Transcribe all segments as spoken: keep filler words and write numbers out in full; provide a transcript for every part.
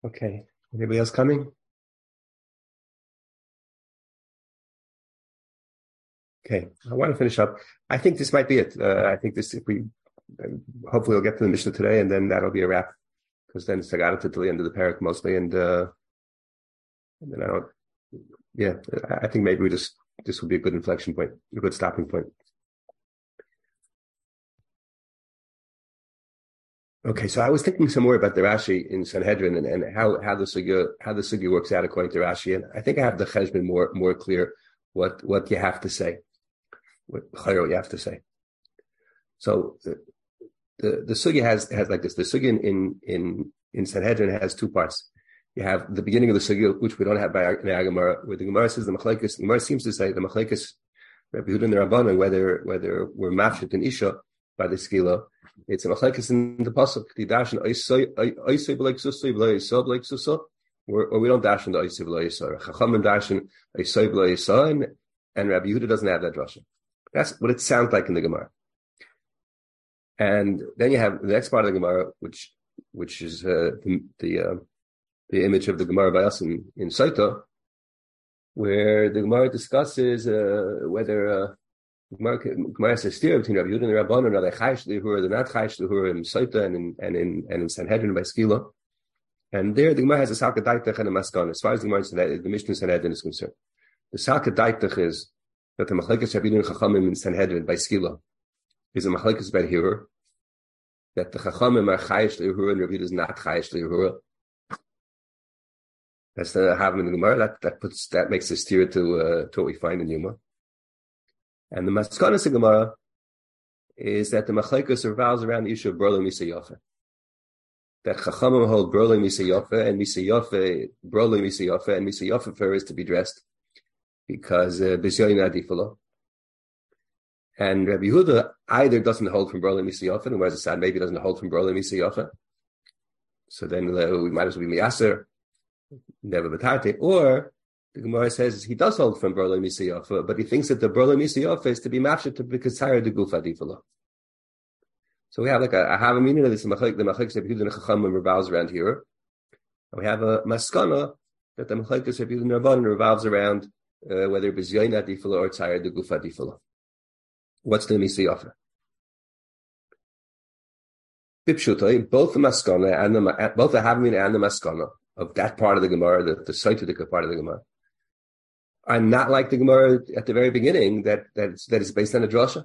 Okay. Anybody else coming? Okay. I want to finish up. I think this might be it. Uh, I think this, if we, hopefully we'll get to the Mishnah today and then that'll be a wrap because then it's Tagada to the end of the parak mostly. And, uh, and then I don't, yeah, I think maybe we just, this will be a good inflection point, a good stopping point. Okay, so I was thinking some more about the Rashi in Sanhedrin and, and how, how the sugya how the sugya works out according to Rashi, and I think I have the cheshbon more more clear what what you have to say, what you have to say. So the the, the sugya has has like this. The sugya in in in Sanhedrin has two parts. You have the beginning of the sugya, which we don't have by in our Gemara, where the Gemara says the machlekes. The Gemara seems to say the machlekes Rabbi Yehuda and the Rabbanan, whether whether we're mafshit and isha by the skila. It's a machlekes in the pasuk. The dash and oisay oisay b'leik susay b'leik yisod b'leik susay, or we don't dash in the oisay b'leik yisod. Chachamim dash in oisay b'leik yisod, and Rabbi Yehuda doesn't have that drasha. That's what it sounds like in the Gemara. And then you have the next part of the Gemara, which which is uh, the the, uh, the image of the Gemara by us in in Saita, where the Gemara discusses uh, whether. Uh, Gemara says steer between Rabbi Yehuda and the Rabbanan. Are they chayish lehura? They're not chayish lehura in Saita and in and in and in Sanhedrin by Skila. And there the Gemara has a salka daitach and a maskana. As far as the Gemara the Mishnah Sanhedrin is concerned, the salka daitach is that the machlekes Rabbi Yehuda and Chachamim in Sanhedrin by Skila is a machlekes about hirur. That the Chachamim are chayish lehura and Rabbi Yehuda is not chayish lehura. That's the havim in the Gemara. That that puts that makes a steer to uh, to what we find in Yuma. And the Maskanas of Gemara is that the Machlekes revolves around the issue of Brola Misa Yofe. That Chachamim hold Brola Misa Yofe and Misa Yofe, Brola Misa Yofe, and Misa Yofe for is to be dressed because Bisyoyin Adifalo. And Rabbi Yehuda either doesn't hold from Brola Misa Yofe, and whereas the Sad maybe doesn't hold from Brola Misa Yofe. So then uh, we might as well be Miyaser, never Batarte, or the Gemara says he does hold from Brola Misa Yofe, but he thinks that the Brola Misa Yofe is to be mafshet to be considered the Gufa Difala. So we have like a, I have a meaning of this, the Machlekes Rabbi Yehuda and Chachamim revolves around here. And we have a maskana that the Machlekes Rabbi Yehuda and Rabbanan revolves around uh, whether it is Yoina Difala or Tzayir the Gufa Difala. What's the Misa Yofe? Bipshutai, both the maskana and the both the Havmin and the maskana of that part of the Gemara, the, the Saitudika part of the Gemara, are not like the Gemara at the very beginning that that it's, that it's based on a drasha.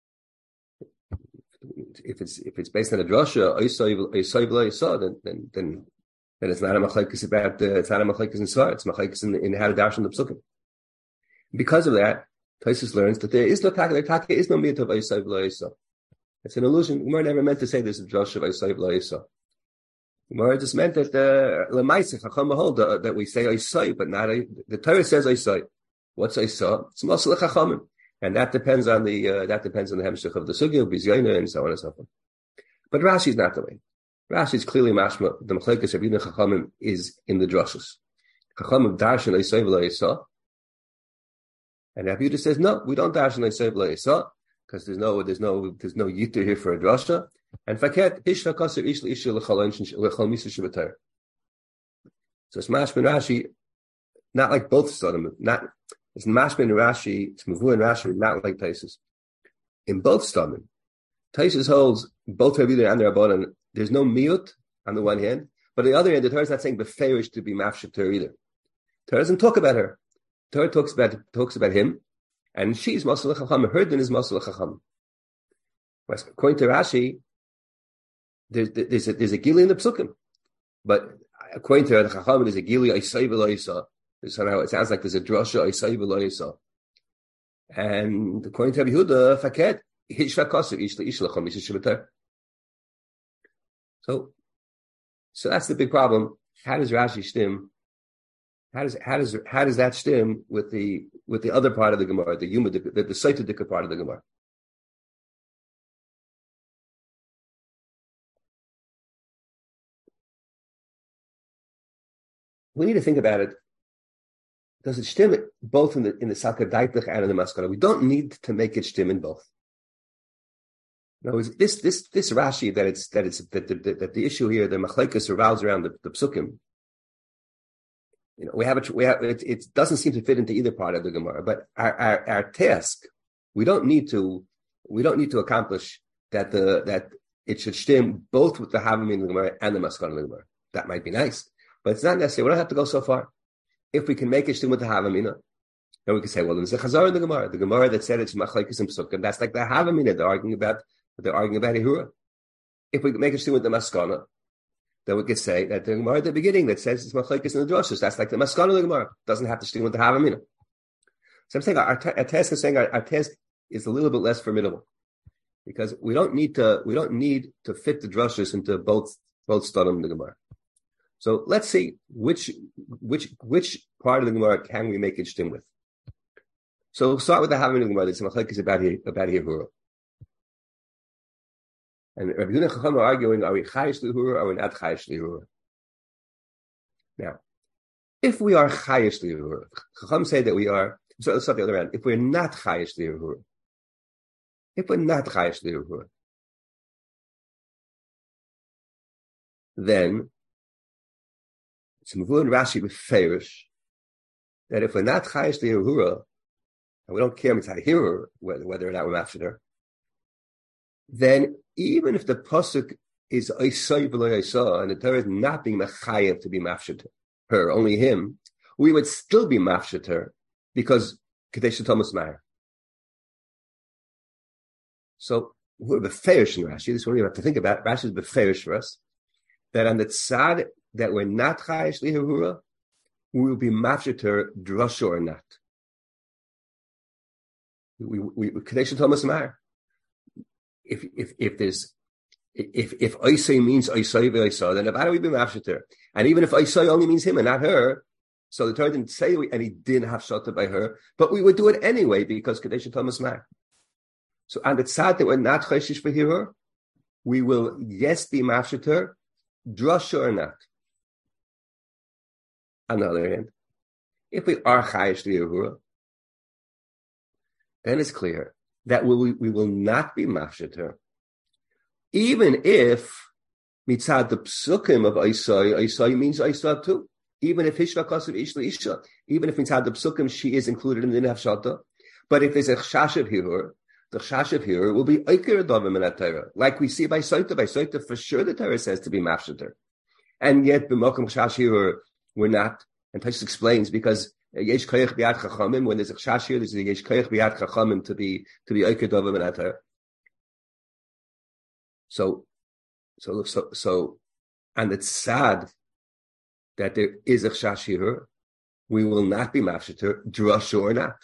If it's if it's based on a drasha, then then then then it's not a machlekes about uh, it's not a machlekes in Svar, it's machlekes in, in how to dash on the psukim. Because of that, Tosfos learns that there is no taka, there taka is no miyat of Oisay v'lo Oisay. It's an illusion. The Gemara never meant to say this is a drasha of Oisay v'lo Oisay. The Gemara just meant that lemaiseh chacham hold that we say Oisay, but not a, the Torah says Oisay. What's Oisay? It's masal chachamim, and that depends on the uh, that depends on the hemshech of the sugya, bizyoina, and so on and so forth. But Rashi is not the way. Rashi is clearly mashma. The machlekes Rabbi Yehuda and Chachamim is in the drashos. Chachamim darshan Oisay v'lo Oisay, and Rabbi Yehuda says no, we don't darshan Oisay v'lo Oisay because there's no there's no there's no yitter here for a drasha. And faket ishla kaser ishla ishla lechol misa shebetar. So it's mashman Rashi, not like both Sodom. Not it's mashman Rashi. It's mavu and Rashi, not like Taisus. In both Sodom, Taisus holds both Rabbi Yehuda and the Rabbanan. There's no miut on the one hand, but on the other hand, the Torah is not saying beferish to be mafshit her either. The Torah doesn't talk about her. The Torah talks about talks about him, and she's masal chacham. Her din is masal chacham. According to Rashi, There's, there's, a, there's a gili in the psukim, but according to the Chacham, there's a gili Oisay v'lo Oisay. Somehow it sounds like there's a drasha Oisay v'lo Oisay. And according to Rabbi Yehuda, faket hishva kaser ishla ishla chol misa shebetar. So, so that's the big problem. How does Rashi stem? How does how does how does that stem with the with the other part of the Gemara, the Yuma, the the, the Saitudika part of the Gemara? We need to think about it. Does it stem both in the in the Salka Daitach and in the Maskana? We don't need to make it stem in both. No, this this this Rashi that it's that it's that the, that the issue here, the Machlekes revolves around the, the Psukim. You know, we have a, we have it, it doesn't seem to fit into either part of the Gemara, but our, our, our task, we don't need to, we don't need to accomplish that the, that it should stem both with the Havamina of the Gemara and the Maskana of the Gemara. That might be nice, but it's not necessary. We don't have to go so far. If we can make it stem with the Havamina, then we can say, well, there's a Chazar in the Gemara, the Gemara that said it's Machlekes and Psukim. That's like the Havamina they're arguing about, they're arguing about Ehura. If we can make it stem with the Maskana, then we could say that the Gemara at the beginning that says it's Machlekes and the Droshes, that's like the Maskana of the Gemara. Doesn't have to stem with the Havamina. So I'm saying our, our task is saying our, our task is a little bit less formidable, because we don't need to we don't need to fit the drushes into both both Stadim and the Gemara. So let's see which which which part of the Gemara can we make it stem with. So we'll start with the Havamina of the Gemara. It's Machlekes about here about Yehura. And Rabbi Yehuda and Chacham are arguing: are we chayish lihura or are we not chayish lihura? Now, if we are chayish lihura, Chacham say that we are. So let's start the other way around. If we're not chayish lihura, if we're not chayish lihura, then it's Mavur and Rashi beferish that if we're not chayish lihura, and we don't care mitzad whether whether or not we're mafsheder, then even if the pasuk is Isai v'lo Isai and the Torah is not being mechayev to be mafsheder her, only him, we would still be mafsheder because Kadesh Thomas Meyer. So we're beferish in Rashi. This is what we have to think about. Rashi is beferish for us that on the tzad that we're not chayish lihura, we will be mafsheder drasha or not. We we Kadesh Thomas Meyer. If if if there's if if Isai means Isai v'Isai, then how do we be mafshiter? And even if Isai only means him and not her, so the Torah didn't say we, and he didn't have shota by her, but we would do it anyway because Kadesh Thomas Mar. So on the tzad that we're not chayshish v'hirur, we will yes be mafshiter, drasha or not. On the other hand, if we are chayish v'hirur, then it's clear that we, we will not be mafshiter, even if mitzad the psukim of Isai, Isai means Isai too. Even if Hishva Kasav Ishla Isha, even if mitzad the psukim she is included in the Nefshata, but if there's a chashav hirur, the chashav hirur will be Iker Dovim in that Torah, like we see by Soita. By Soita, for sure the Torah says to be mafshiter, and yet b'mokum chash hirur we're not. And Taisus explains because Yesh koyach biad chachamim. When there's a chash here, there's a yesh koyach biad chachamim to be to be oiked dovim and atar. So, so so so, and it's sad that there is a chash here. We will not be mafshiter, drasha or not.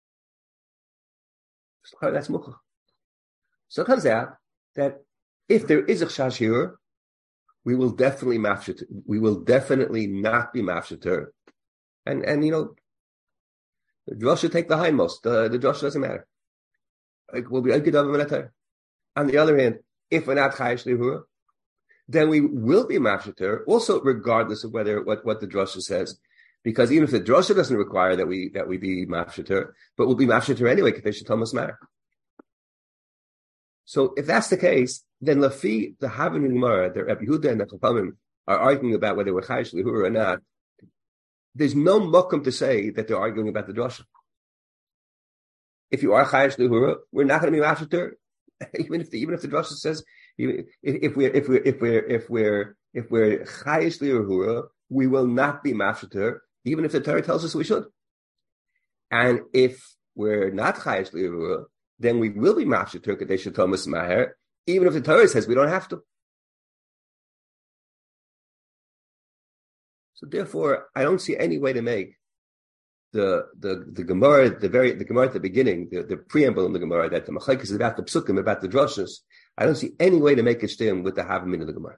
That's mukha. So it comes out that if there is a chash here, we will definitely mafshiter. We will definitely not be mafshiter, and and you know. The drush should take the hindmost. The, the drush doesn't matter. Like, we'll be on the other hand, if we're not chayish lihura, then we will be mafshiter, also regardless of whether what, what the drush says, because even if the drush doesn't require that we that we be mafshiter, but we'll be mafshiter anyway, because they Thomas matter. So if that's the case, then lafi the Havamina Gemara, the Rabbi Yehuda and the Chachamim are arguing about whether we're chayish lihura or not. There's no mokum to say that they're arguing about the drasha. If you are chayish lihura, we're not going to be mafshiter, even if the even if the drasha says if, if we're if we're if we're if we're if we're chayish lihura, we will not be mafshiter, even if the Torah tells us we should. And if we're not chayish lihura, then we will be mafshiter kadesh Thomas Maher, even if the Torah says we don't have to. So therefore, I don't see any way to make the the the Gemara, the very the Gemara at the beginning, the, the preamble in the Gemara that the Machlekes is about the Psukim, about the Droshes. I don't see any way to make it stem with the Havamina of the Gemara.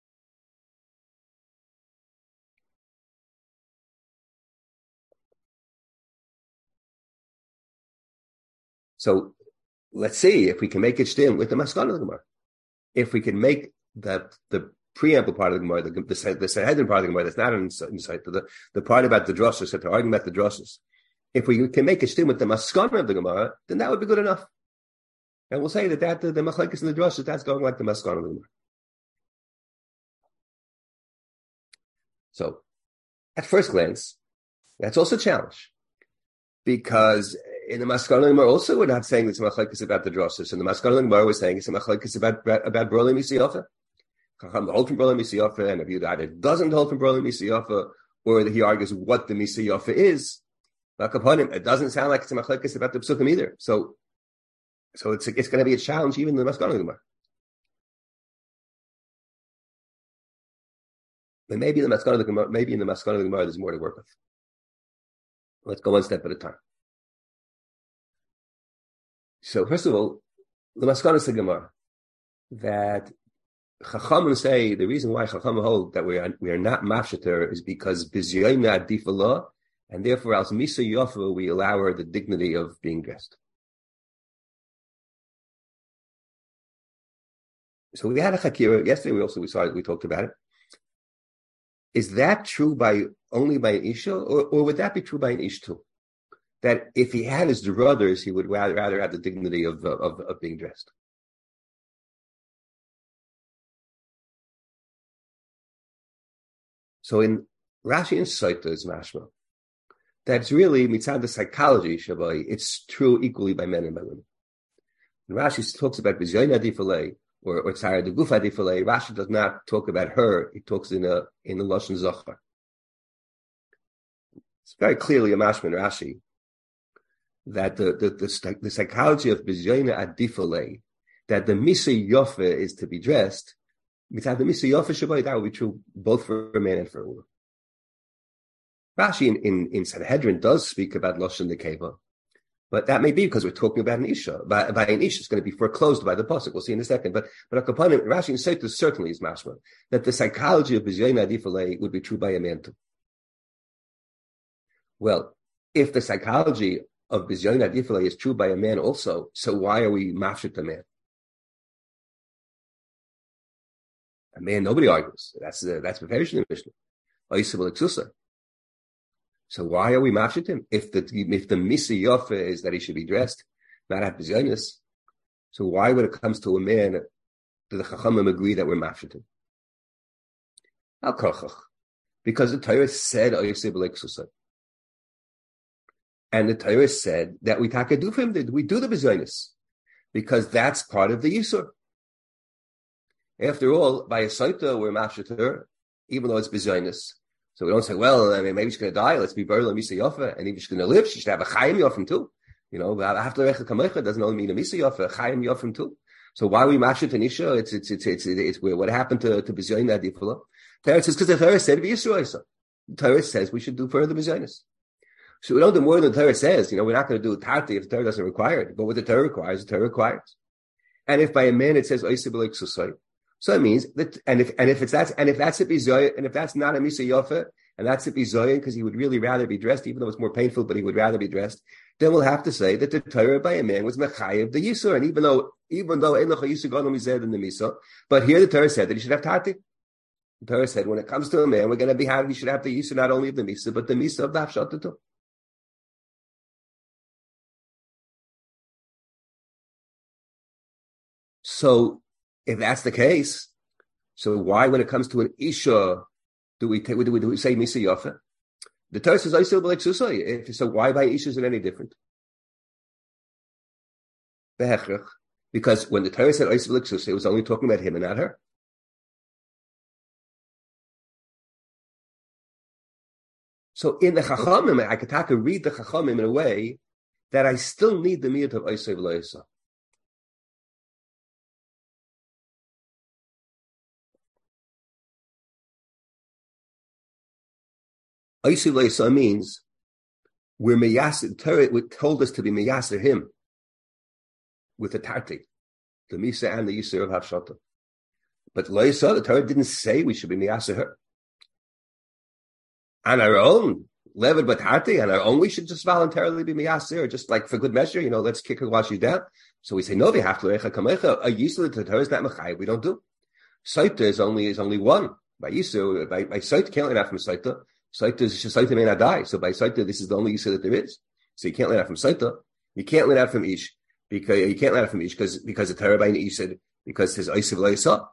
So let's see if we can make it stem with the Maskana of the Gemara. If we can make the the preamble part of the Gemara, the the, the Sanhedrin part of the Gemara that's not inside the the part about the droshes that they're arguing about the droshes. If we can make a stem with the maskana of the Gemara, then that would be good enough. And we'll say that, that the, the machlekes and the droshes, that's going like the maskana of the Gemara. So, at first glance, That's also a challenge. Because in the Maskana Gemara also we're not saying it's a machlekes about the drosses. In the Maskana Gemara we're saying it's a machlekes about about Brolim Misiyafa. Chacham hold from Brolim Misiyafa, and if you either doesn't hold from Brolim Misiyafa, or that he argues what the Misiyafa is. It doesn't sound like it's a machlekes about the psukim either. So, so it's it's going to be a challenge even in the Maskana Gemara. But maybe in the Maskana Gemara, maybe in the Maskana Gemara, there's more to work with. Let's go one step at a time. So first of all, the Maskana Gemara that Chachamim say the reason why Chachamim hold that we are we are not mafsheter is because bizyayna adifallah, and therefore as misa yofa we allow her the dignity of being dressed. So we had a chakira yesterday. We also we saw it, we talked about it. Is that true by only by an isha, or, or would that be true by an ish too? That if he had his brothers, he would rather rather have the dignity of of, of being dressed. So in Rashi and Saita is mashma. That's really mitzad the psychology shabai. It's true equally by men and by women. When Rashi talks about bizyayna adifalei or or tzara de gufa adifalei, Rashi does not talk about her. He talks in a in a lashon zachar. It's very clearly a mashma in Rashi that the the the, the psychology of bizyayna adifalei, that the misa yofa is to be dressed. Mitzad the misa yofa shabai, that would be true both for a man and for a woman. Rashi in, in, in Sanhedrin does speak about Lashon Nekeva, but that may be because we're talking about an Isha. By, by an Isha, it's going to be foreclosed by the Pasuk. We'll see in a second. But but Akapanim, Rashi in Seitu certainly is mashma that the psychology of Bizyayna Adifalei would be true by a man too. Well, if the psychology of Bizyayna Adifalei is true by a man also, so why are we mafshit the man? A man, nobody argues. That's uh, that's Beferish in the Mishnah. Oisabel Exusa. So why are we mafshit him? If the if the misi yofa is that he should be dressed, not have bizyonis, so why when it comes to a man, do the chachamim agree that we're mafshit him? Al kochach, because the Torah said oisabel Exusa. And the Torah said that we take a do for him, that we do the bizyonis, because that's part of the yisur. After all, by a saita, we're mafshit her, even though it's bizyonis. So we don't say, well, I mean, maybe she's going to die. Let's be buried on Misa Yofa. And if she's going to live, she should have a Chaim Yofim too. You know, after Recha Kamecha doesn't only mean a Misa Yofa, a Chaim Yofim too. So why we match it in Isha? It's, it's, it's, it's, it's, it's what happened to, to Bizyoin Adifula. Torah says, because the Torah said, Yisrael. The Torah says we should do further Bizyonis. So we don't do more than the Torah says. You know, we're not going to do Tarti if the Torah doesn't require it. But what the Torah requires, the Torah requires. And if by a man it says, Oisibel Exusai, so it means that, and if and if it's that, and if that's a bizoy, and if that's not a misa yofa, and that's a bizoy, because he would really rather be dressed, even though it's more painful, but he would rather be dressed, then we'll have to say that the Torah by a man was mechayev the yisur, and even though even though ein lecha yisur gadol mizeh in the misa, but here the Torah said that he should have tati. The Torah said when it comes to a man, we're going to be having he should have the yisur not only of the misa, but the misa of the hafshata too. So if that's the case, so why, when it comes to an isha, do we take? Do we, do we say misa yofa? The Torah says I still believe susay. So why by isha is it any different? Because when the Torah said I still believe susay, it was only talking about him and not her. So in the chachamim, I could take a read the chachamim in a way that I still need the miyat of Isay v'lo. Isay v'lo means we're meyasir. Torah told us to be meyasir him with the tarti, the misa and the yisur of hafshata. But loisa, the Torah didn't say we should be meyasir her. On our own, levid but tarti, on our own, we should just voluntarily be meyasir, just like for good measure, you know, let's kick her while she's down. So we say, no, we have to recha kamecha. A yisur, the Torah is not mechayv, we don't do. Saita is only is only one. By yisur, by, by saita, can't learn out from saita. Saita is saita may not die. So by saita, this is the only yisur that there is. So you can't learn out from saita. You can't learn out from ish, because you can't learn out from ish because because the Torah by ish said, because his isiv lo yisa.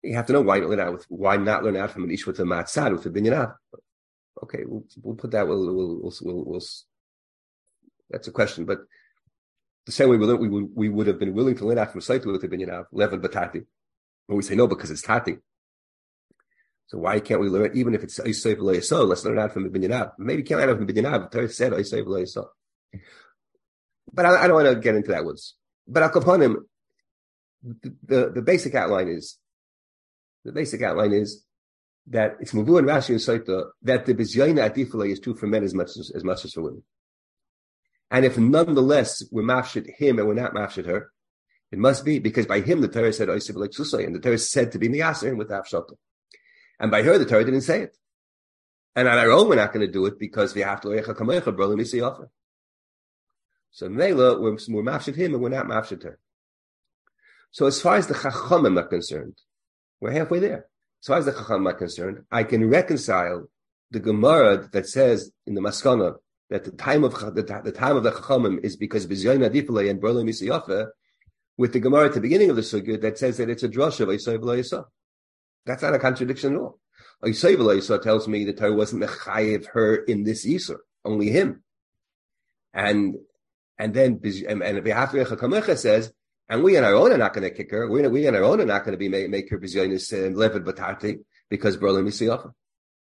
You have to know why not learn out with why not learn out from an ish with a matzad with a binyan. Okay, we'll we'll put that. We'll we'll we'll, we'll, we'll that's a question, but the same way we we would we would have been willing to learn out from a site with a binyan level batati, but we say no because it's tati. So why can't we learn even if it's Isay v'lo Yisod? Let's learn out from the binyan. Maybe can't learn out from the binyan. The Torah said Isay v'lo Yisod. But I, I don't want to get into that woods. But I'll upon him. The, the the basic outline is the basic outline is that it's Mavu and Rashi and Saita that the Bizyayna Atifale is true for men as much as, as much as for women. And if nonetheless we're mafshid him and we're not mafshid her, it must be because by him the Torah said Oisiv like Susay, and the Torah said to be Miyaser with Afshata. And by her the Torah didn't say it. And on our own we're not going to do it because we have to Oyecha Kamecha Brother Misi offer. So Mela we're, we're mafshid him and we're not mafshid her. So as far as the Chachamim are concerned, we're halfway there. As far as the Chachamim are concerned, I can reconcile the Gemara that says in the Maskana that the time of the, the time of the Chachamim is because B'Zayna Difalei and Berlo Misiyafa, with the Gemara at the beginning of the Sugya that says that it's a drasha of Isay v'lo Yisod. That's not a contradiction at all. Isay v'lo Yisod tells me the Torah wasn't mechayev her in this Yisur, only him. And and then and, and V'Hafrecha Kamecha says, and we on our own are not going to kick her. We, we on our own are not going to be make, make her bizyonis and levad batati because Berlin Misiyafa.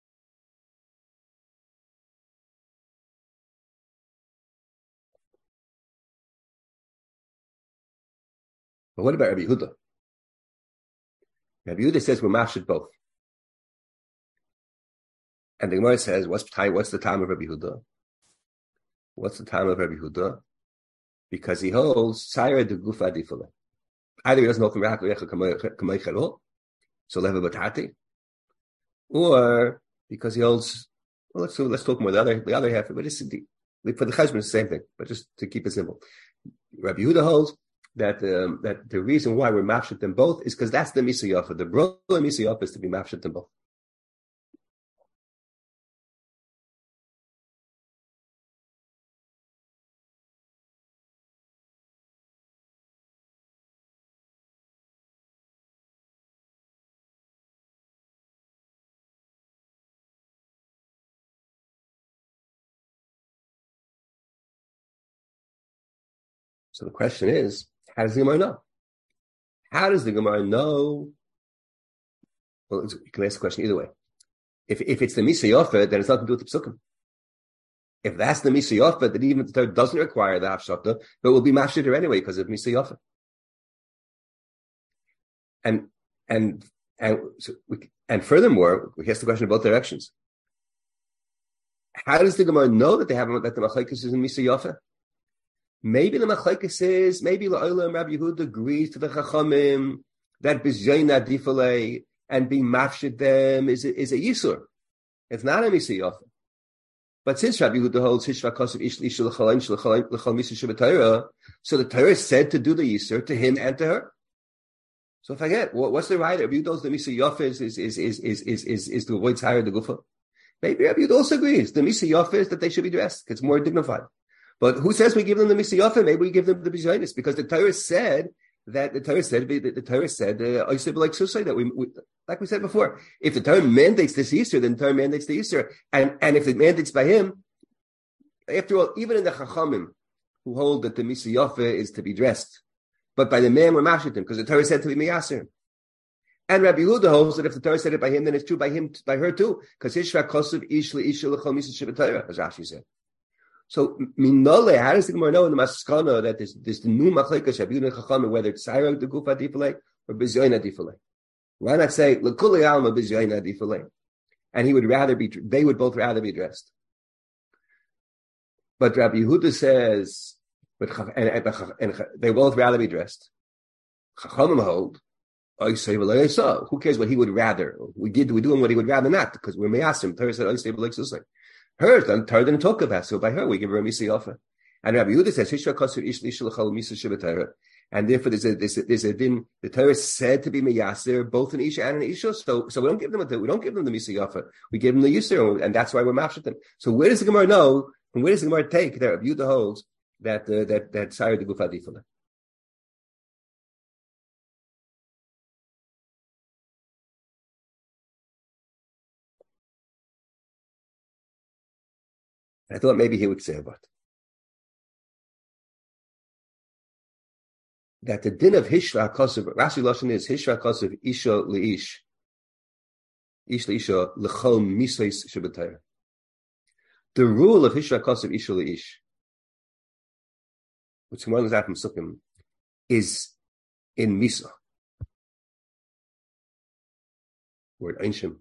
But what about Rabbi Yehuda? Rabbi Yehuda says we're mashid both. And the Gemara says, what's time? What's the time of Rabbi Yehuda? What's the time of Rabbi Yehuda? Because he holds Saira de Gufa Difala. Either he doesn't know from Rachavecha Kamaych at all, so Leva Batati, or because he holds. Well, let's let's talk more the other the other half. But it's for the Cheshbon, it's the same thing. But just to keep it simple, Rabbi Yehuda holds that um, that the reason why we're mafshet them both is because that's the Misayafa. The brother Misayafa is to be mafshet them both. So the question is, how does the Gemara know? How does the Gemara know? Well, you can ask the question either way. If if it's the Misayafa, then it's nothing to do with the Psukim. If that's the Misayafa, then even the Torah doesn't require the Hafshata, but will be mashiter anyway because of Misayafa. And and and so we, and furthermore, we ask the question in both directions. How does the Gemara know that they have that the Machlekes is in Misayafa? Maybe the Machlekes is, maybe La'olam Rabbi Yehuda agrees to the Chachamim that B'Zayna Difalei and being mafshid them is a, is a Yisur. It's not a Misayafa. But since Rabbi Yehuda holds Hishva Kosev Ish L'Isha L'Chalain L'Chalain Misa Shabbat, so the Torah is said to do the Yisur to him and to her. So if I get what, what's the right? Rabbi Yehuda holds the Misayafa is is is is is is is, is to avoid Tzara the Gufa. Maybe Rabbi Yehuda also agrees. The Misayafa is that they should be dressed. It's more dignified. But who says we give them the Misayafa? Maybe we give them the Bizaynus because the Torah said that the Torah said the, the Torah said I said like Susay that we, we like we said before. If the Torah mandates this Easter, then the Torah mandates the Easter, and and if it mandates by him, after all, even in the Chachamim who hold that the Misayafa is to be dressed, but by the man we're mashitim because the Torah said to be Miyaser. And Rabbi Yehuda holds that if the Torah said it by him, then it's true by him by her too because Hishra Kosev Ish L'Isha L'Chol Misa Shabbat Torah, as Rashi said. So, minole, how does the Gemara know in the Maskana that there's, there's the new Machlekes Rabbi Yehuda and Chachamim, whether it's Saira the Gufa Difalei or B'Zayna Difalei? Why not say L'Kulei Alma B'Zayna Difalei? And he would rather be, they would both rather be dressed. But Rabbi Yehuda says, but and, and, and they both rather be dressed. Chachamim hold, I say I saw. Who cares what he would rather? We did, we're doing what he would rather not because we're Meyasim. Torah said I say like Her, the Torah didn't talk about, so by her we give her a Misayafa. And Rabbi Yehuda says, Hishra Kosev Ish L'Isha L'Chol Misa Shabbat Torah. And therefore there's a, there's a, there's a din, the Torah is said to be Meyaser, both an Isha and an Isha, so, so we don't give them a, we don't give them the Misayafa. We give them the Yisur, and that's why we're mafshet them. So where does the Gemara know, and where does the Gemara take that Rabbi Yehuda holds that, uh, that, that Saira de Gufa Difalei? I thought maybe he would say about that the din of Hishra Kosev, Rashi Lashon is Hishra Kosev Isha Leish, Ish Leisha Lechol Misais Shabbatayr. The rule of Hishra Kosev Isha Leish, which one is out from Sukkim, is in Misa. Word Einshim.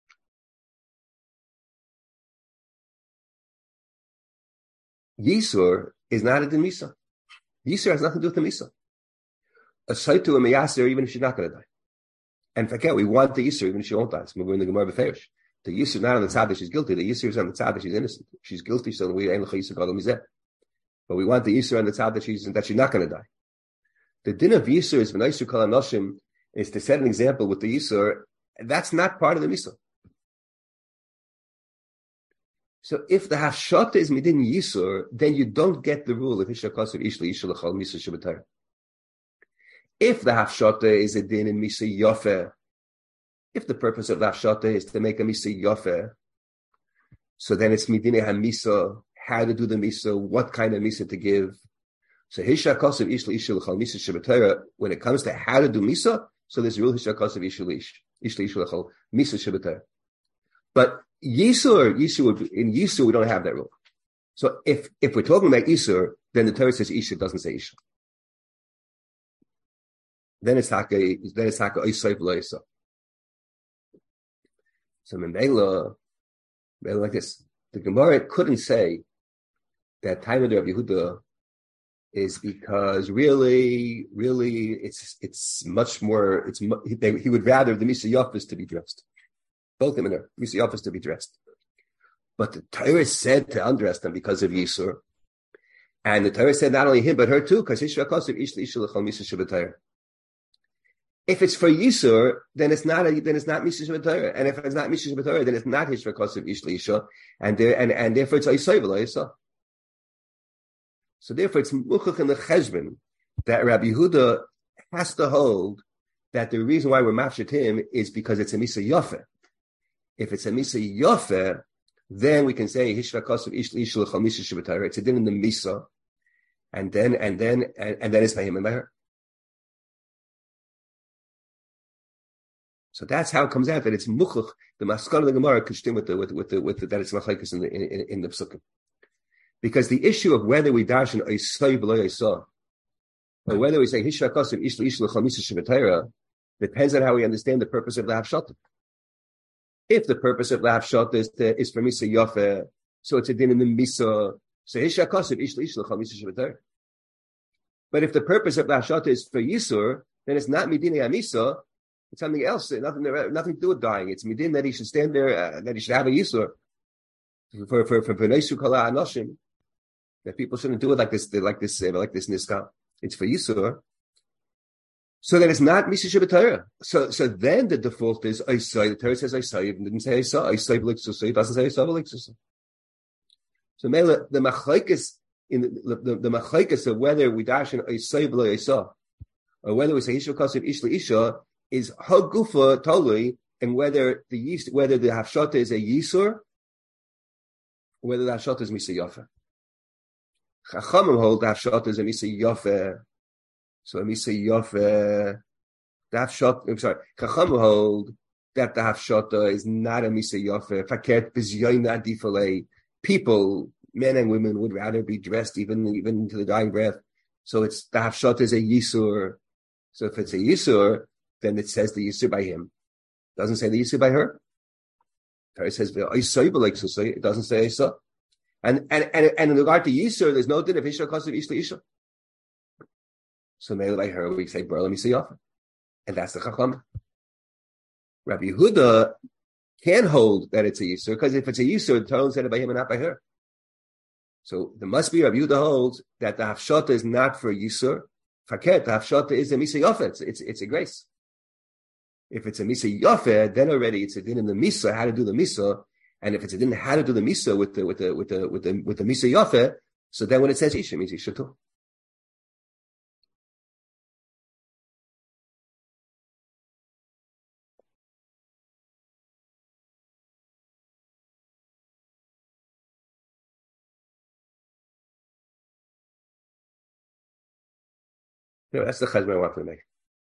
Yisur is not a din Misa. Yisur has nothing to do with the Misa. A saitu a meyasir even if she's not going to die. And forget, we want the Yisur even if she won't die. So we're in the Gemara Beferish. The Yisur is not on the tzad that she's guilty. The Yisur is on the tzad that she's innocent. She's guilty, so we ain't l'cha Yisur gadol mizeh. But we want the Yisur on the tzad that she's that she's not going to die. The din of Yisur is v'naisur kol hanoshim is to set an example with the Yisur. That's not part of the Misa. So if the hafshata is midin Yisur, then you don't get the rule of Hishra Kosev Ish Leisha L'chol Misa Shabbatayr. If the hafshata is a din in Misa Yofeh, if the purpose of the hafshata is to make a Misa Yofeh, so then it's midine hamisa, how to do the Misa, what kind of Misa to give. So Hishra Kosev Ish Leisha L'chol Misa Shabbatayr, when it comes to how to do Misa, so there's a rule Hishra Kosev Ish Leisha L'chol Misa Shabbatayr. But Yisur, Yisur, in Yisur, we don't have that rule. So if, if we're talking about Yisur, then the Torah says Isha, doesn't say Isha. Then it's Taka, then it's Taka Oisayv Loisa. So Memela, like this, the Gemara couldn't say that Talmud of Yehuda is because really, really, it's it's much more, it's they, he would rather the Misa Yofis to be dressed. Both him and her, Misa Yofis to be dressed. But the Torah said to undress them because of Yisur. And the Torah said not only him, but her too, because Hishra Kosev Ish Leisha L'chol Misa Shabbatayr. If it's for Yisur, then it's not a, then it's not Misa Shabbatayr. And if it's not Misa Shabbatayr, then it's not Hishra Kosev Ish Leisha. And there, and, and therefore it's Oisayv L'Oisa. So therefore it's Muchach in the Cheshbon that Rabbi Yehuda has to hold that the reason why we're mafshet him is because it's a Misa Yofeh. If it's a Misa Yofeh, then we can say Hishra Kosev Ish Leisha L'chol Misa Shabbatayr. It's a din in the Misa. And then, and then, and, and then it's by him and by her. So that's how it comes out that it's muchach. The maskana of the Gemara kishtim with the with with the with the, that it's machlekes in the in, in, in the psukim, because the issue of whether we darshan oisay v'lo oisah, or whether we say Hishra Kosev Ish Leisha L'chol Misa Shabbatayr depends on how we understand the purpose of the hafshata. If the purpose of the hafshata is to, is for Misa Yofeh, so it's a din in the Misa. So Hishra Kosev Ish Leisha L'chol Misa Shabbatayr. But if the purpose of the hafshata is for Yisur, then it's not midine hamisa. It's something else, nothing, nothing to do with dying. It's midin that he should stand there, uh, that he should have a yisur for for for v'neisu kala anoshim. That people shouldn't do it like this, like this, uh, like this niska. It's for yisur. So that it's not misa shabbatayra. So so then the default is Isai. The Torah says Isai. It didn't say Isai. Isai b'liksusa. It doesn't say Isai b'liksusa. So Mela, the machlekes in the the, the machlekes of whether we dash in Isai b'lo Isai or whether we say Hishra Kosev Ish Leisha is hagufa totally, and whether the yeast, whether the hafshata is a yisur, or whether the hafshata is misa yofeh. Chachamim hold the hafshata is a misa yofeh. So a misa yofeh, the hafshata. I'm sorry, Chachamim hold that the hafshata is not a misa yofeh. Faket b'zyoina adifalei. People, men and women, would rather be dressed even even to the dying breath. So it's the hafshata is a yisur. So if it's a yisur, then it says the Yisur by him. It doesn't say the Yisur by her. It says it doesn't say Isa. And and and and in regard to Yisur, there's no din of Hishra Kosev Ish Leisha. So maybe by her we say Barla Misa Yofeh. And that's the Chacham. Rabbi Yehuda can hold that it's a Yisur, because if it's a Yisur, the Torah said it by him and not by her. So there must be Rabbi Yehuda holds that the Hafshata is not for Yisur. Faket, the Hafshata is a Misa Yofeh. It's, it's, it's a grace. If it's a Misa Yofeh, then already it's a din in the Misa, how to do the Misa. And if it's a din how to do the Misa with the with the with the with the with the Misa Yofeh, so then when it says Isha, it means Isha too. Yeah, that's the cheshbon I wanted to make.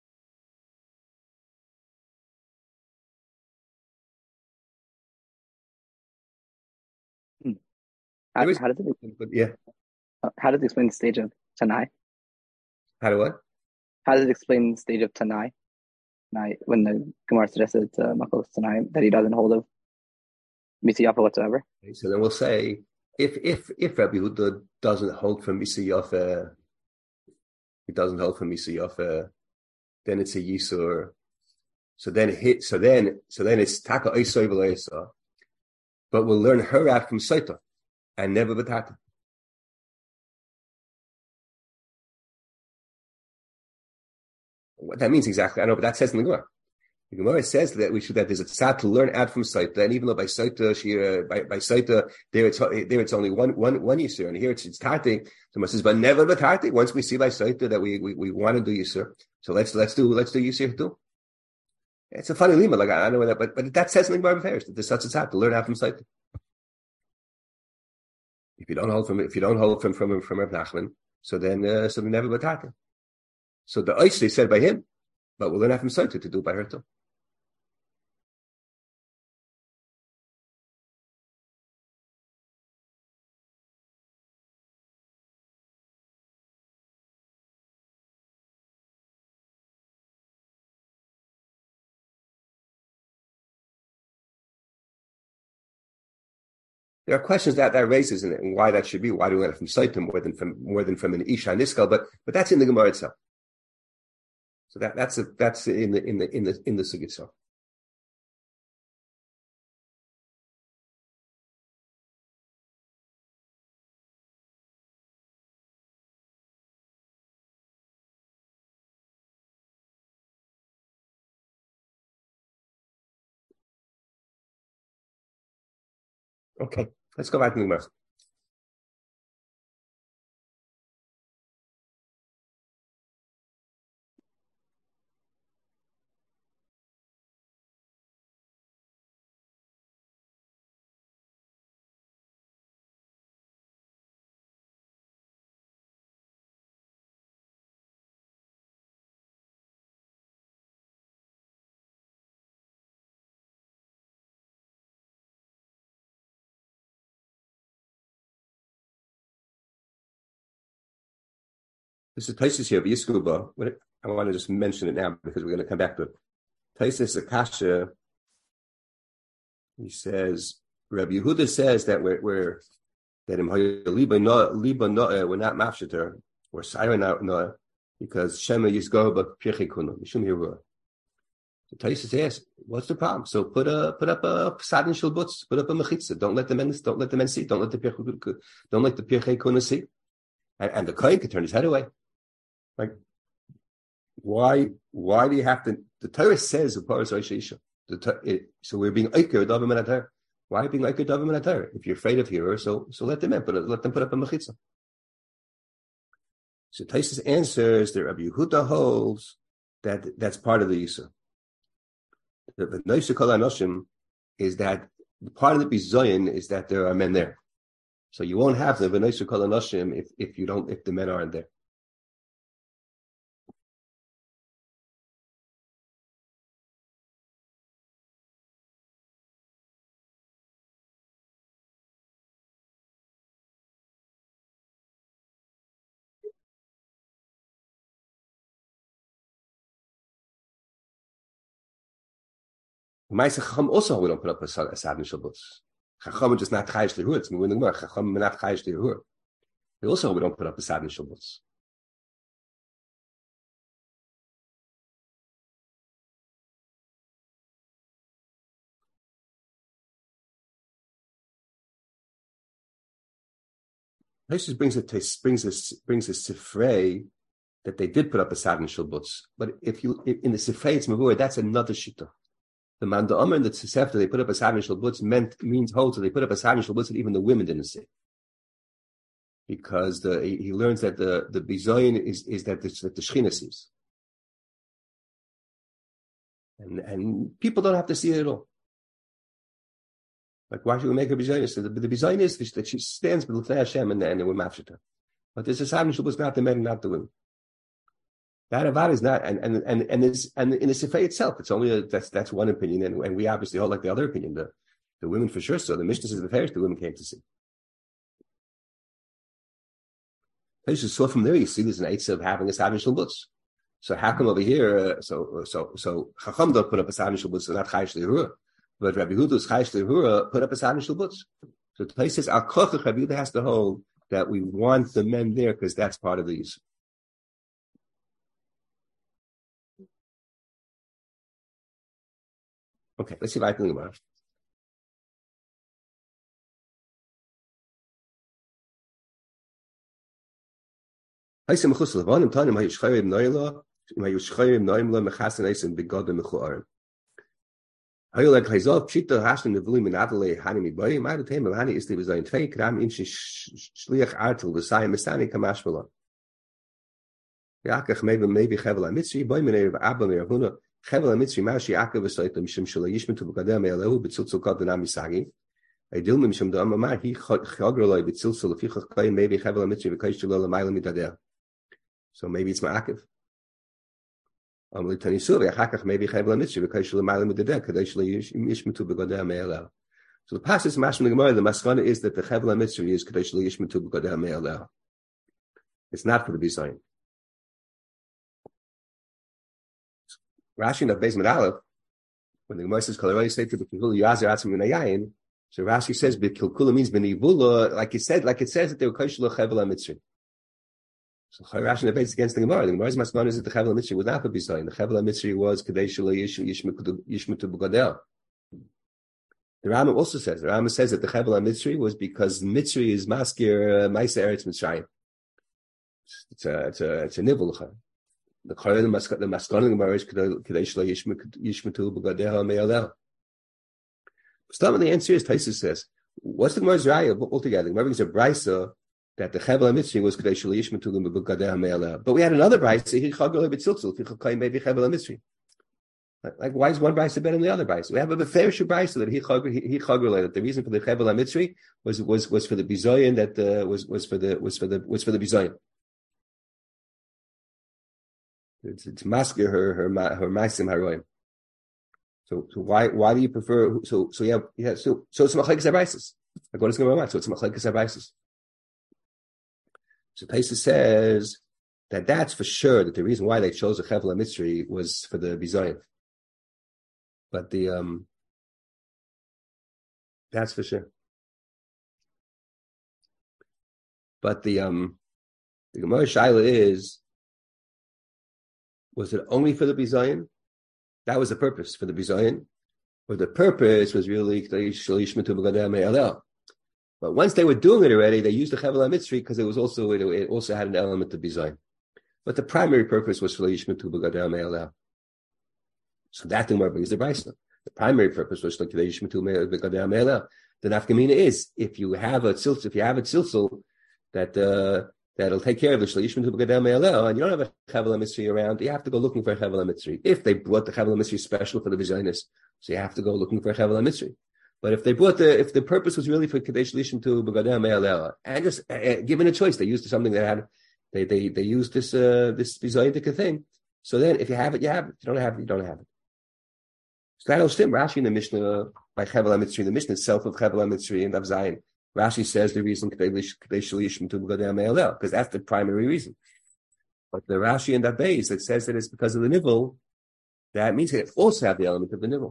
Hmm. How, There is, how does it but yeah. how does it explain the stage of Tanai? How do what? How does it explain the stage of Tanai? Tanai when the Gemara suggested to Makos Tanai that he doesn't hold of Misiyafa whatsoever. Okay, so then we'll say if if if Rabbi Huda doesn't hold from Misa Yafa, he doesn't hold from Misa Yafa, then it's a Yisur. So then it hit. So then so then it's Taka Oisoi V'Loisa. But we'll learn her out from Saita and never Batata. What that means exactly, I know, but that says in the Gemara. The Gemara says that we should that there's a tzad to learn out from Saita, and even though by Saita, she uh, by by Saita there it's there it's only one one one yisur, and here it's it's tati. So it says, but never but tati. Once we see by Saita that we we, we want to do yisur, so let's let's do let's do yisur too. It's a funny lima, like I, I know that, but but that says in the Gemara affairs that there's such a tzad to learn out from Saita. If you don't hold from if you don't hold from from from Rav Nachman, so then uh, so then never but tati. So the ice they said by him, but we'll learn out from Saita to do by her too. There are questions that that raises in it and why that should be. Why do we learn it from Saitim more than from more than from an Isha Niskal? But but that's in the Gemara itself. So that that's a, that's in the in the in the in the Sugya itself. Okay, let's go back to the Gemara. This is Taisus here, Yiskuba. I want to just mention it now because we're going to come back to it. Taisus Akasha, he says, Rabbi Yehuda says that we're, we're that in Liba no Liba no we're not mafshiter, we're silent no because Shema Yisgoba Pirchikunu, Mishum Hirua. So Taisus asks, what's the problem? So put a put up a sadin shulbutz, put up a mechitza. Don't let the men don't let the men see. Don't let the pirchei don't let the pirchei kuna see. And, and the kohen can turn his head away. Like why why do you have to? The Torah says the Paras Isha. So we're being oiker davim minatar. Why being oiker davim minatar? If you're afraid of hearer, so so let them in, but let them put up a mechitza. So Taisus answers that Rabbi Yehuda holds that that's part of the Yisur. The Noisha Kol Anoshim is that part of the bizayin is that there are men there, so you won't have the Noisha Kol Anoshim if if you don't if the men aren't there. Ma'aseh Chacham also we don't put up a sad nishabutz. Chacham is just not chayish lehur. It's in the Gemara. Chacham not chayish lehur. Also we don't put up a sad nishabutz. This brings it to brings us brings us sifrei that they did put up a sad nishabutz. But if you in the sifrei it's mavur, that's another shita. The man the Omer and the Tzesefta, they put up a sadin shalbutz meant means hold, so they put up a sadin shalbutz that even the women didn't see, because the he, he learns that the the bizayin is is that the, that the Shechina sees, and and people don't have to see it at all. Like why should we make a bizayin? So the, the bizayin is that she stands before Hashem and and we're mafshita, but there's a sadin shalbutz not the men, not the women. That avad is not, and and and and is and in the Sifei itself, it's only a, that's that's one opinion, and, and we obviously hold like the other opinion. The the women for sure. So the Mishnah says the Farish, the women came to see. So from there, you see there's an eitzah of having a savin shalbutz. So how come over here? Uh, so so so Chacham don't put up a savin shalbutz, so not chayish lehura, but Rabbi Huda's chayish lehura put up a savin shalbutz. So the place says al kochach Rabbi Huda has to hold that we want the men there because that's part of these. Okay, let's see if I can remember. I say mechus levanim tanim hayishchayim noyla hayishchayim noyla mechasen eisen begodem mechuarim. Hayo like hayzov pshita hashtem nevulim minadale hani mibayim ma'ad teim hani is the bezayin tvei kram inchi shliach artel v'sayim misani kamashmala. Yaakach maybe maybe chevel hamitzri boy menei abba me'avuna chevel hamitzri mashi Yaakov v'soyta mishum shelo yishmetu b'gadem me'alehu b'tzultzul kod v'nam misagi. I deal with mishum da'am amar he chagroloi b'tzultzul lefichach kayim maybe chevel hamitzri v'kaysh shelo l'mayla midadeh. So maybe it's ma'akev. Um, maybe chevel hamitzri v'kaysh shelo l'mayla midadeh kadosh yishmetu b'gadem me'alehu. So the passage mashma the Gemara, the maskana is that the chevel hamitzri is kadosh yishmetu b'gadem me'alehu. It's not for the bizayin. Rashi in the basement aleph, when the Gemara says "Kalaroi say to the Kilkula Yazer Atzim Minayayin," so Rashi says "Kilkula" means Benivula, like it said, like it says that they were Kaishlo Chevel HaMitzri. So Rashi debates against the Gemara. The Gemara's masman is that the Chevel HaMitzri was not for Bizayin. The Chevel HaMitzri was Kadesh Lo Yishmetu B'Gadel. The Rambam also says the Rambam says that the Chevel HaMitzri was because Mitzri is Maskir uh, Maisa Eretz Mitzrayim. It's a it's a it's a nivul. The the maskana the Gemara is kadesh lo yishmetu b'gadeha me'aleh. Some of the answer is Taisus says, what's the Gemara's raya altogether? The Gemara brings a brisa that the chevel hamitzri was kadesh lo yishmetu b'gadeha me'aleh. But we had another brisa he chagol b'tziltzul fichakayim maybe chevel hamitzri. Like why is one brisa better than the other brisa? We have a beferish brisa that he chagol he chagol that the reason for the chevel hamitzri was was was for the bizoyin that uh, was was for the was for the was for the bizoyin. It's it's masker her her her ma'asim haroim. So so why why do you prefer so so yeah yeah so so it's machlekes abaysis. I go to Gemara so it's machlekes abaysis. So Taisa says that that's for sure that the reason why they chose a chevel hamitzri was for the bizayin. But the um that's for sure. But the um the Gemara shaila is. Was it only for the bizayin? That was the purpose for the bizayin. Or the purpose was really but once they were doing it already, they used the chevel hamitzri because it was also it, it also had an element of bizayin. But the primary purpose was for yishmetu b'gadeh me'aleh. So that thing brings the brisa. The primary purpose was for yishmetu b'gadeh me'aleh. The nafkamina is if you have a tziltzul, if you have a tziltzul that. Uh, That'll take care of the shleish to b'gadeh me'aleh, and you don't have a chevel hamitzri around. You have to go looking for a chevel hamitzri. If they brought the chevel hamitzri special for the vizaynis, so you have to go looking for a chevel hamitzri. But if they brought the, if the purpose was really for kadesh lishim to b'gadeh me'aleh, and just uh, given a choice, they used something that had, they they they used this uh, this bizayidik thing. So then, if you have it, you have it. If you don't have it, you don't have it. So that'll stem Rashi in the Mishnah by chevel hamitzri. The Mishnah itself of chevel hamitzri and of Zayin. Rashi says the reason because that's the primary reason. But the Rashi in that base that says that it's because of the nivul, that means it also have the element of the nivul.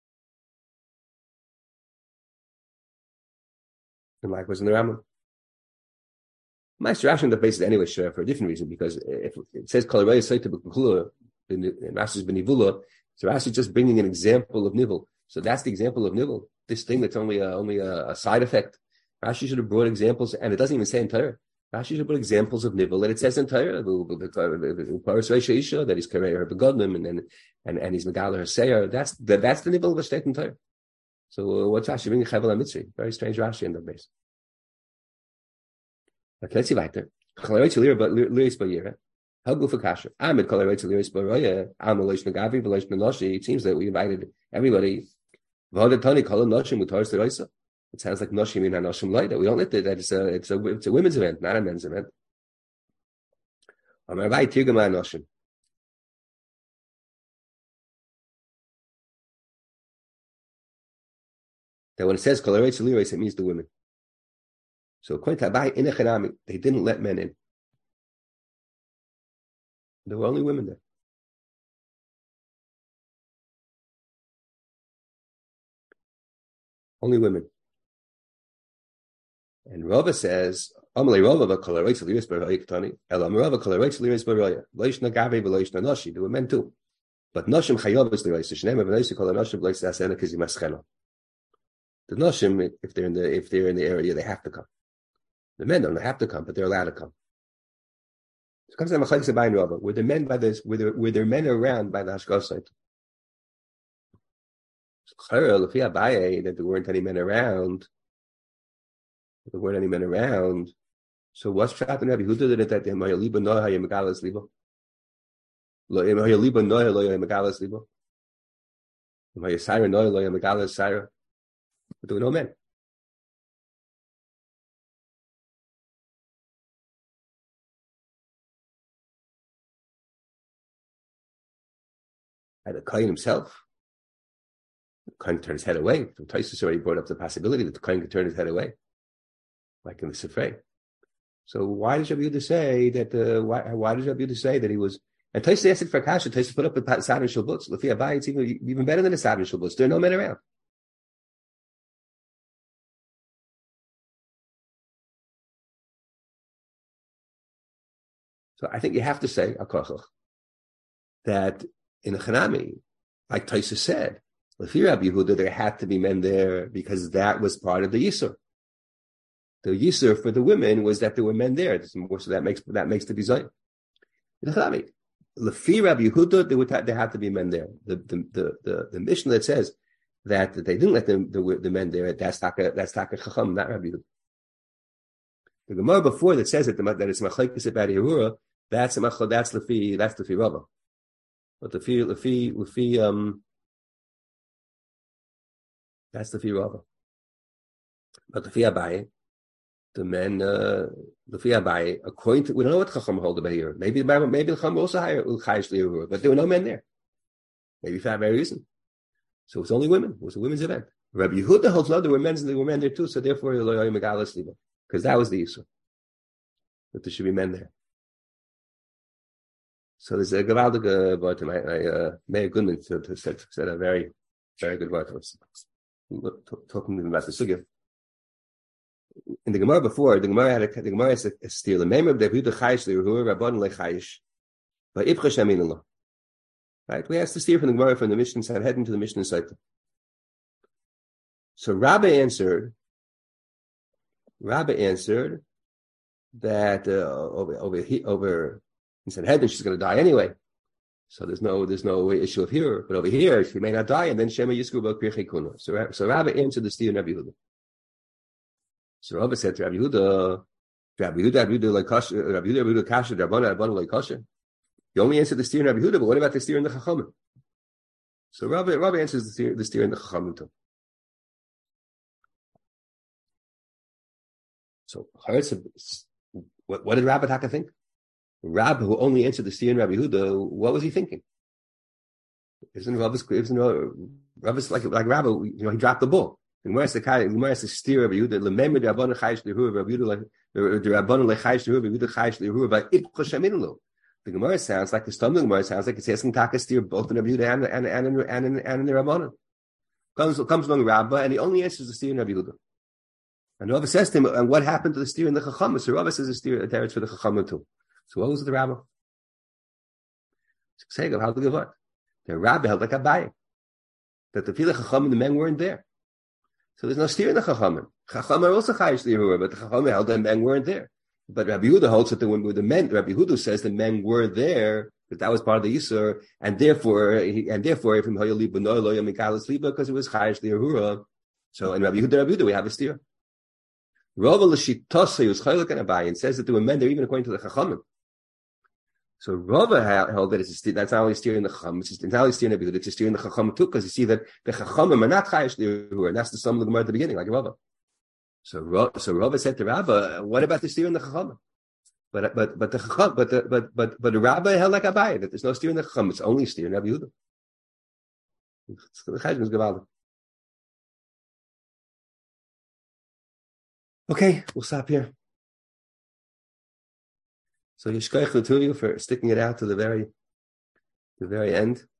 And likewise in the Rambam. Master Rashi in the base is anyway sure for a different reason because if it says Kalarei Saita B'Kula in Rashi's Benivula, so Rashi is just bringing an example of nivul. So that's the example of nivul. This thing that's only a, only a, a side effect. Rashi should have brought examples, and it doesn't even say in Torah. Rashi should have brought examples of nivul, and it says in Torah that he's karei her begodnim, and and and and he's megaler her seir. That's the, that's the nivul of the state in Torah. So uh, what's Rashi bringing chevel hamitzri? Very strange Rashi in that base. Okay, let's see weiter. Kalarei tziliris b'yira. Hagu for kasher. Amid kalarei tziliris b'roya. Am loish negavi v'loish menoshi. It seems that we invited everybody. V'hadatani kol noshim utaris deroisa. It sounds like noshim in noshim later. We don't let it. That it's a it's a it's a women's event, not a men's event. Amar vai tigama noshim. that when it says Kolaretz Liris, it means the women. So according to Abai in Echanami, they didn't let men in. There were only women there. Only women. And Rava says, Amalei Rava Kolaretz Liris Baraya Ketani, Elam Rava Kolaretz Liris Baraya, Leishna Gavi Leishna Nashi. There were men too. But Nashim Chayavas Liris, Shneim Avnesi Kol Nashim Leis Asena Kizimaschena. The Nashim, if they're in the if they're in the area, they have to come. The men don't have to come, but they're allowed to come. So comes down Machlekes Abai and Rava. Were the men by this? Were there were there men around by the Hashgacha site? That there weren't any men around. There weren't any men around. So what's Pshat and Rabbi? Who did it that the Mayaliba Noah Yemagalas Liba? Lo Mayaliba Noah Lo Yemagalas Liba. Mayasira Noah Lo Yemagalas Sira. But there were no men. And the Kohen himself, the Kohen could turn his head away. So Taisus already brought up the possibility that the Kohen could turn his head away, like in the Sifrei. So why does Rabbi Yehuda say that? Uh, why why does Rabbi Yehuda say that he was? And Taisus asked it for Kasha. Taisus put up a Sad and Shalbutz. Lefi Abai, it's even even better than a Sad and Shalbutz. There are no men around. So I think you have to say Akochach that in the Chanami, like Taisa said, Lefi Rabbi Yehuda, there had to be men there because that was part of the Yisur. The Yisur for the women was that there were men there. More so that makes that makes the Bizayin. In the Chanami, Lefi Rabbi Yehuda, there would ha- there had to be men there. The the the the, the mission that says that, that they didn't let them, the the men there. That's taka that's taka Chacham, not Rabbi Yehuda. The Gemara before that says that, the, that it's Machlekes about Yehura. That's a that's Lefi that's Lefi Rava. But Lefi Lefi Lefi um that's Lefi Rava. But Lefi Abai, the men uh Lefi Abai, according to we don't know what Chacham hold about here. Maybe maybe the Chacham also hire Ulchayish Lehura, but there were no men there. Maybe for that very reason. So it was only women. It was a women's event. Rabbi Yehuda holds no, there were men there were men there too, so therefore because that was the issue. That there should be men there. So there's a gewaldige word. I, I uh, Meir Goodman to, to said, said a very, very good word for us. Talking about the sugya. In the Gemara before, the Gemara had a, the Gemara has a, a steal. The name of the Yehuda Chayish Leruhu Rabban Lechayish, by Ibcha Shaminullah. Right? We asked to steer from the Gemara from the Mishnah side, heading to the Mishnah side. So Rabbi answered. Rabbi answered that uh, over over over. He said, "Head, she's going to die anyway, so there's no there's no issue of here. But over here, she may not die, and then Shema Yisku B'Kirchei Kuna." So, so Rabbi answered the steer of Rabbi Yehuda. So Rabbi said to Rabbi Yehuda, "Rabbi Yehuda, Rabbi Yehuda like kasher, Rabbi Yehuda, Rabbi Yehuda kasher, Rabbanan, Rabbanan like kasher." You only answered the steer in Rabbi Yehuda, but what about the steer in the Chachamim? So Rabbi Rabbi answers the steer the steer in the Chachamim too. So what, what did Rabbi Taka think? Rabbi, who only answered the steer in Rabbi Yehuda, what was he thinking? Isn't Rabbi's, isn't Rabbi's like, like Rabbi, you know, he dropped the ball. And where's the kind, where's the steer of Rabbi Yehuda? Remember the Rabbanan Chayish Lehu, Rabbi Yehuda, like, the Rabbanan Lechayish Lehu, Rabbi Yehuda Chayish Lehu, by Ibcha Shaminulu. The Gemara sounds like the Stomach Gemara sounds like it's asking Taka steer both in Rabbi Yehuda and, and, and, and, and, and in the Rabbanan. Comes, comes along Rabbi, and he only answers the steer in Rabbi Yehuda. And Rabbi says to him, and what happened to the steer in the Chacham? So Rabbi says the steer, there it's for the Chacham too. So what was the Rabbi? Say, how to give what? The Rabbi held like a Abai. That the Fila Chacham and the men weren't there. So there's no steer in the Chachamim. Chacham are also Chayish Lehura, but the Chacham held that the men weren't there. But Rabbi Yehuda holds that the, when the men, Rabbi Yehuda says the men were there, that that was part of the Yisur, and therefore, he, and therefore, from Hayali B'noi Lo Yamikalas Liba, because it was Chayish Lehura. So in Rabbi Yehuda, Rabbi Yehuda, we have a steer. Rava L'shitosei was Chaylik and Abai, and says that there were men there even according to the Chachamim. So Rava held that it's a steer, that's not only steering the Chacham, it's not only steering the Yehuda, it's steering the Chacham too, because you see that the Chachamim are not Chayish Lehura, and that's the sum of the Gemara at the beginning, like Rava. So, so Rava said to Rabba, "What about the steer in the Chacham?" But but but the Chacham, but the, but but but the Rabbi held like Abai that there's no steer in the Chacham; it's only steer in Rabbi Yehuda. The Chayim is Gavaldik. Okay, we'll stop here. So Yishkoich L'Tuyu for sticking it out to the very, the very end.